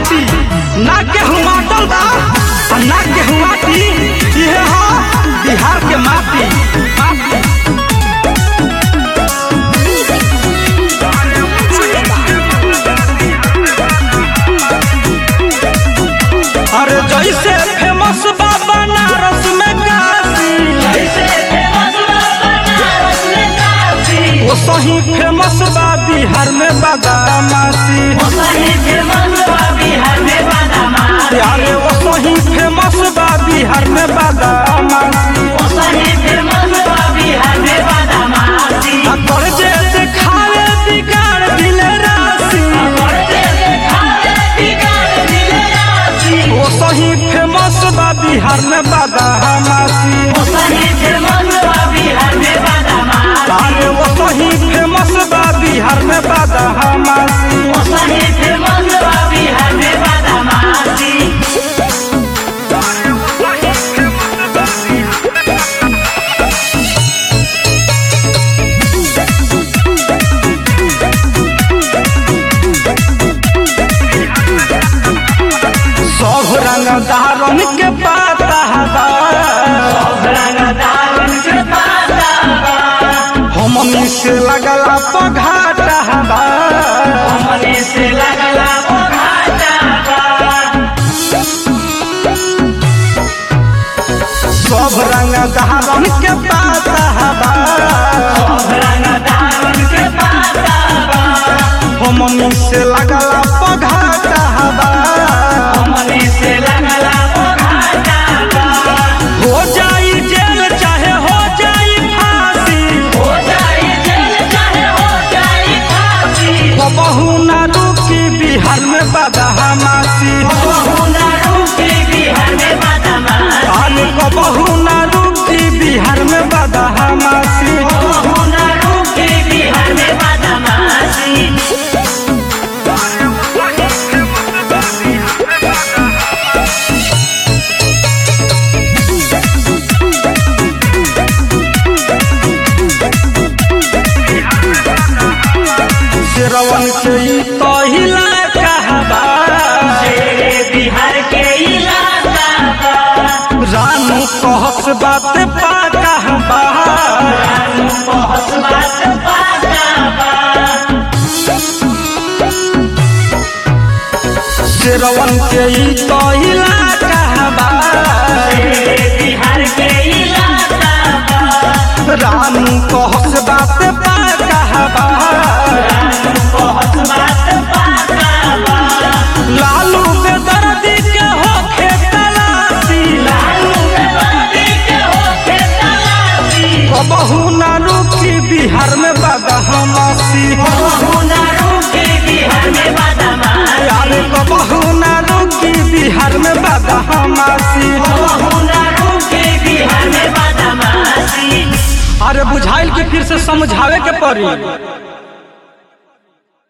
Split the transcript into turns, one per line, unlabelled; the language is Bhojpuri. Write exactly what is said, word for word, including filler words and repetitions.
माटी ना केहू माटल बा ना केहू माटी ये हो बिहार के माटी। अरे जैसे फेमस बा बनारस में काशी, वो सही फेमस बा बिहार में बादामासी। अरे वो सही फेमस बा बिहार में बादामासी। कर्जे दिखावे बिगाड़ दिले राशि, वो सही फेमस बा बिहार में बादामासी। अरे वो सही फेमस बा बिहार में बादामासी। सब रंगदारन के पाता बा, हमनी से लगला पघाटा बा। सब रंगदारन के पाता बा, हमनी से लगला पघाटा बा। हो जाई जेल चाहे हो जाई फांसी, कबहू ना रुकी बिहार में बादामासी। अरे कबहू ना रुकी बिहार में बादामासी। शेरवन के ई तो हिला कहबा, रानू कहस बात पा कहबा। शेरवन के ई तो हिला कहबा, रानू कहस बात पा कहबा। लालू बेदर्दी के होखे तलाशी, कबहू ना रुकी बिहार में बादामासी। अरे कबहू ना रुकी बिहार में बादामासी। अरे बुझाइल के फिर से समझावे के पड़ी।